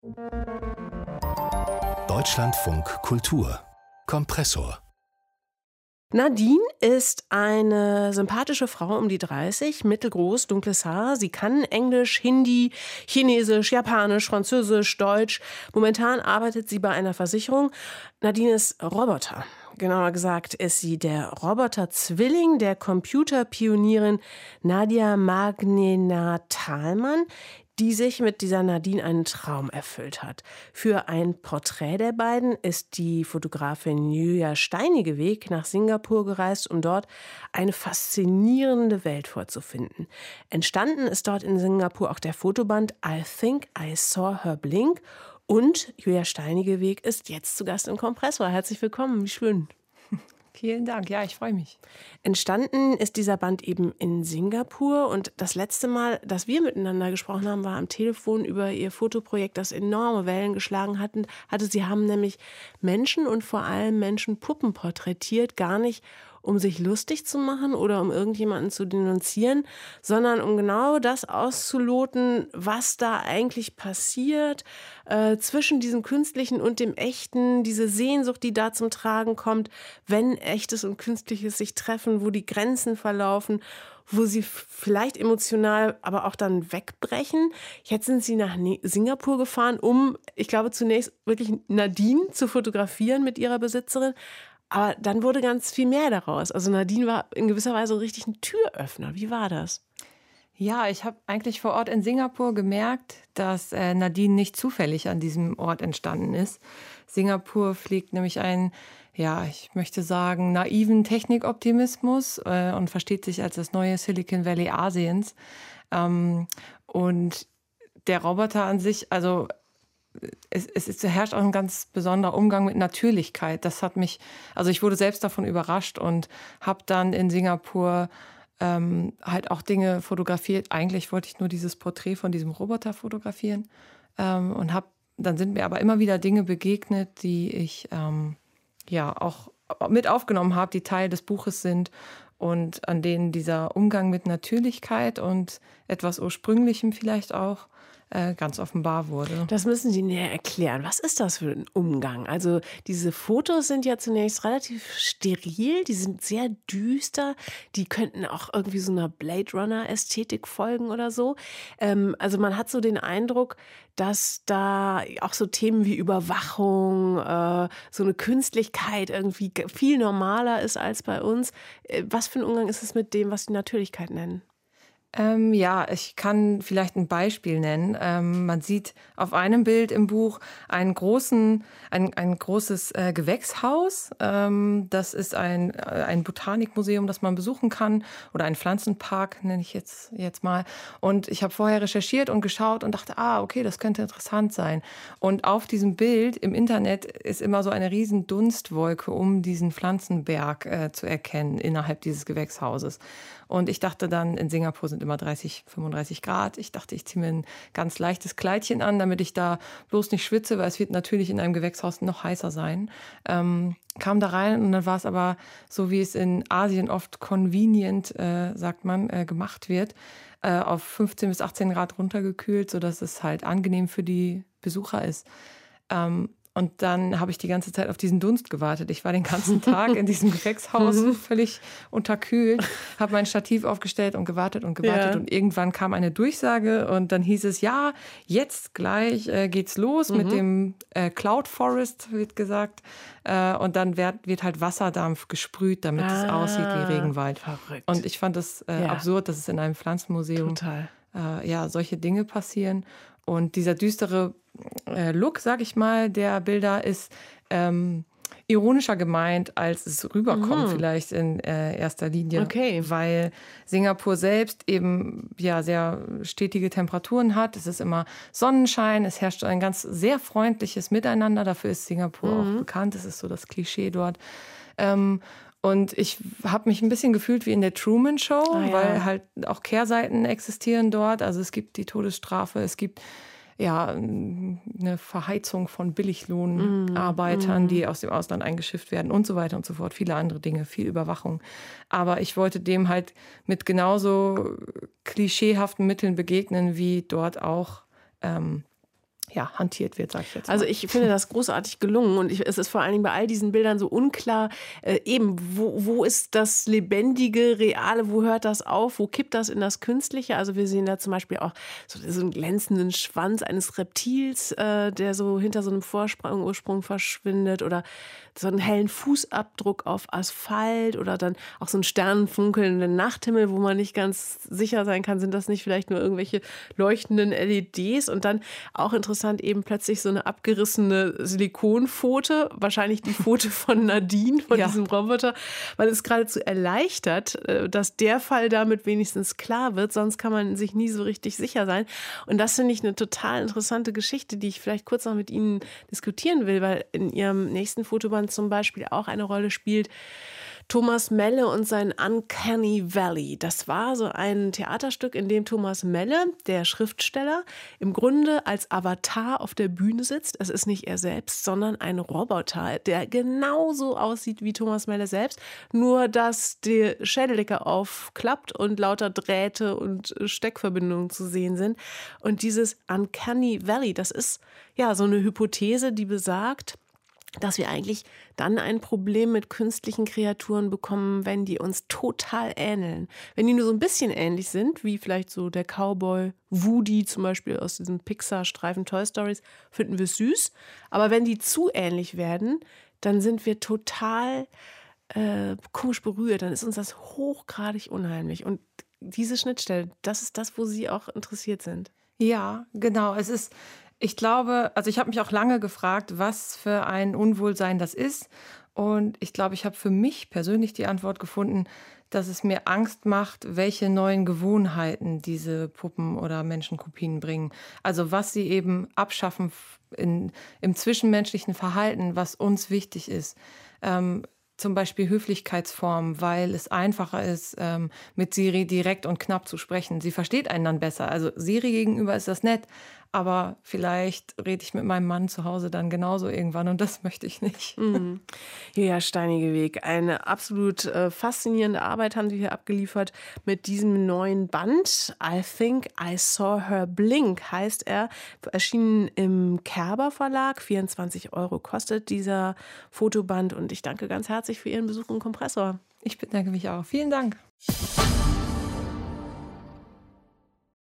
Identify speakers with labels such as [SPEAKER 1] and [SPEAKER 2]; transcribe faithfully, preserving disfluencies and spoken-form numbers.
[SPEAKER 1] Deutschlandfunk Kultur Kompressor.
[SPEAKER 2] Nadine ist eine sympathische Frau um die dreißig, mittelgroß, dunkles Haar. Sie kann Englisch, Hindi, Chinesisch, Japanisch, Französisch, Deutsch. Momentan arbeitet sie bei einer Versicherung. Nadine ist Roboter. Genauer gesagt ist sie der Roboter-Zwilling der Computerpionierin Nadia Magnena-Thalmann, die sich mit dieser Nadine einen Traum erfüllt hat. Für ein Porträt der beiden ist die Fotografin Julia Steinigeweg nach Singapur gereist, um dort eine faszinierende Welt vorzufinden. Entstanden ist dort in Singapur auch der Fotoband I Think I Saw Her Blink. Und Julia Steinigeweg ist jetzt zu Gast im Kompressor. Herzlich willkommen, wie schön.
[SPEAKER 3] Vielen Dank, ja, ich freue mich.
[SPEAKER 2] Entstanden ist dieser Band eben in Singapur und das letzte Mal, dass wir miteinander gesprochen haben, war am Telefon über ihr Fotoprojekt, das enorme Wellen geschlagen hatten, hatte. Sie haben nämlich Menschen und vor allem Menschenpuppen porträtiert, gar nicht um sich lustig zu machen oder um irgendjemanden zu denunzieren, sondern um genau das auszuloten, was da eigentlich passiert, äh, zwischen diesem Künstlichen und dem Echten, diese Sehnsucht, die da zum Tragen kommt, wenn Echtes und Künstliches sich treffen, wo die Grenzen verlaufen, wo sie vielleicht emotional aber auch dann wegbrechen. Jetzt sind sie nach Singapur gefahren, um, ich glaube, zunächst wirklich Nadine zu fotografieren mit ihrer Besitzerin. Aber dann wurde ganz viel mehr daraus. Also Nadine war in gewisser Weise richtig ein Türöffner. Wie war das?
[SPEAKER 3] Ja, ich habe eigentlich vor Ort in Singapur gemerkt, dass äh, Nadine nicht zufällig an diesem Ort entstanden ist. Singapur pflegt nämlich einen, ja, ich möchte sagen, naiven Technikoptimismus äh, und versteht sich als das neue Silicon Valley Asiens. Ähm, und der Roboter an sich, also Es, es, es herrscht auch ein ganz besonderer Umgang mit Natürlichkeit. Das hat mich, also ich wurde selbst davon überrascht und habe dann in Singapur ähm, halt auch Dinge fotografiert. Eigentlich wollte ich nur dieses Porträt von diesem Roboter fotografieren ähm, und habe, dann sind mir aber immer wieder Dinge begegnet, die ich ähm, ja auch mit aufgenommen habe, die Teil des Buches sind und an denen dieser Umgang mit Natürlichkeit und etwas Ursprünglichem vielleicht auch ganz offenbar wurde.
[SPEAKER 2] Das müssen Sie näher erklären. Was ist das für ein Umgang? Also diese Fotos sind ja zunächst relativ steril, die sind sehr düster, die könnten auch irgendwie so einer Blade Runner-Ästhetik folgen oder so. Ähm, also man hat so den Eindruck, dass da auch so Themen wie Überwachung, äh, so eine Künstlichkeit irgendwie viel normaler ist als bei uns. Äh, was für ein Umgang ist es mit dem, was die Natürlichkeit nennen?
[SPEAKER 3] Ähm, ja, ich kann vielleicht ein Beispiel nennen. Ähm, man sieht auf einem Bild im Buch einen großen, ein, ein großes äh, Gewächshaus. Ähm, das ist ein, äh, ein Botanikmuseum, das man besuchen kann, oder ein Pflanzenpark, nenne ich jetzt, jetzt mal. Und ich habe vorher recherchiert und geschaut und dachte, ah, okay, das könnte interessant sein. Und auf diesem Bild im Internet ist immer so eine riesen Dunstwolke, um diesen Pflanzenberg äh, zu erkennen innerhalb dieses Gewächshauses. Und ich dachte dann, in Singapur sind immer dreißig, fünfunddreißig Grad. Ich dachte, ich ziehe mir ein ganz leichtes Kleidchen an, damit ich da bloß nicht schwitze, weil es wird natürlich in einem Gewächshaus noch heißer sein. Ähm, kam da rein und dann war es aber so, wie es in Asien oft convenient, äh, sagt man, äh, gemacht wird, äh, auf fünfzehn bis achtzehn Grad runtergekühlt, sodass es halt angenehm für die Besucher ist. Ähm, Und dann habe ich die ganze Zeit auf diesen Dunst gewartet. Ich war den ganzen Tag in diesem Gewächshaus völlig unterkühlt, habe mein Stativ aufgestellt und gewartet und gewartet. Ja. Und irgendwann kam eine Durchsage und dann hieß es, ja, jetzt gleich äh, geht's los mhm. mit dem äh, Cloud Forest, wird gesagt. Äh, und dann wird, wird halt Wasserdampf gesprüht, damit ah, es aussieht wie Regenwald.
[SPEAKER 2] Verrückt.
[SPEAKER 3] Und ich fand das äh, ja. absurd, dass es in einem Pflanzenmuseum
[SPEAKER 2] Total.
[SPEAKER 3] Äh, ja, solche Dinge passieren. Und dieser düstere äh, Look, sag ich mal, der Bilder ist ähm, ironischer gemeint, als es rüberkommt, mhm. vielleicht in äh, erster Linie.
[SPEAKER 2] Okay.
[SPEAKER 3] Weil Singapur selbst eben ja sehr stetige Temperaturen hat. Es ist immer Sonnenschein, es herrscht ein ganz sehr freundliches Miteinander. Dafür ist Singapur mhm. auch bekannt. Das ist so das Klischee dort. Ähm, Und ich habe mich ein bisschen gefühlt wie in der Truman Show, ah, ja. weil halt auch Kehrseiten existieren dort. Also es gibt die Todesstrafe, es gibt ja eine Verheizung von Billiglohnarbeitern, mm, mm. die aus dem Ausland eingeschifft werden und so weiter und so fort. Viele andere Dinge, viel Überwachung. Aber ich wollte dem halt mit genauso klischeehaften Mitteln begegnen, wie dort auch ähm, ja, hantiert wird, sag ich jetzt mal.
[SPEAKER 2] Also ich finde das großartig gelungen und ich, es ist vor allen Dingen bei all diesen Bildern so unklar, äh, eben, wo, wo ist das Lebendige, Reale, wo hört das auf, wo kippt das in das Künstliche? Also wir sehen da zum Beispiel auch so, so einen glänzenden Schwanz eines Reptils, äh, der so hinter so einem Vorsprung, Ursprung verschwindet oder so einen hellen Fußabdruck auf Asphalt oder dann auch so einen sternenfunkelnden Nachthimmel, wo man nicht ganz sicher sein kann, sind das nicht vielleicht nur irgendwelche leuchtenden L E Ds und dann auch interessant eben plötzlich so eine abgerissene Silikonpfote, wahrscheinlich die Pfote von Nadine, von
[SPEAKER 3] ja.
[SPEAKER 2] diesem Roboter, weil es geradezu erleichtert, dass der Fall damit wenigstens klar wird, sonst kann man sich nie so richtig sicher sein. Und das finde ich eine total interessante Geschichte, die ich vielleicht kurz noch mit Ihnen diskutieren will, weil in Ihrem nächsten Fotoband zum Beispiel auch eine Rolle spielt Thomas Melle und sein Uncanny Valley. Das war so ein Theaterstück, in dem Thomas Melle, der Schriftsteller, im Grunde als Avatar auf der Bühne sitzt. Es ist nicht er selbst, sondern ein Roboter, der genauso aussieht wie Thomas Melle selbst, nur dass die Schädeldecke aufklappt und lauter Drähte und Steckverbindungen zu sehen sind. Und dieses Uncanny Valley, das ist ja so eine Hypothese, die besagt, dass wir eigentlich dann ein Problem mit künstlichen Kreaturen bekommen, wenn die uns total ähneln. Wenn die nur so ein bisschen ähnlich sind, wie vielleicht so der Cowboy Woody zum Beispiel aus diesem Pixar-Streifen Toy Stories, finden wir süß. Aber wenn die zu ähnlich werden, dann sind wir total äh, komisch berührt. Dann ist uns das hochgradig unheimlich. Und diese Schnittstelle, das ist das, wo Sie auch interessiert sind.
[SPEAKER 3] Ja, genau. Es ist Ich glaube, also ich habe mich auch lange gefragt, was für ein Unwohlsein das ist. Und ich glaube, ich habe für mich persönlich die Antwort gefunden, dass es mir Angst macht, welche neuen Gewohnheiten diese Puppen oder Menschenkopien bringen. Also was sie eben abschaffen in, im zwischenmenschlichen Verhalten, was uns wichtig ist. Ähm, zum Beispiel Höflichkeitsformen, weil es einfacher ist, ähm, mit Siri direkt und knapp zu sprechen. Sie versteht einen dann besser. Also Siri gegenüber ist das nett, aber vielleicht rede ich mit meinem Mann zu Hause dann genauso irgendwann und das möchte ich nicht.
[SPEAKER 2] Mhm. Ja, Steinige Weg. Eine absolut äh, faszinierende Arbeit haben Sie hier abgeliefert mit diesem neuen Band. I Think I Saw Her Blink heißt er. Erschienen im Kerber Verlag. vierundzwanzig Euro kostet dieser Fotoband und ich danke ganz herzlich für Ihren Besuch im Kompressor.
[SPEAKER 3] Ich bedanke mich auch. Vielen Dank.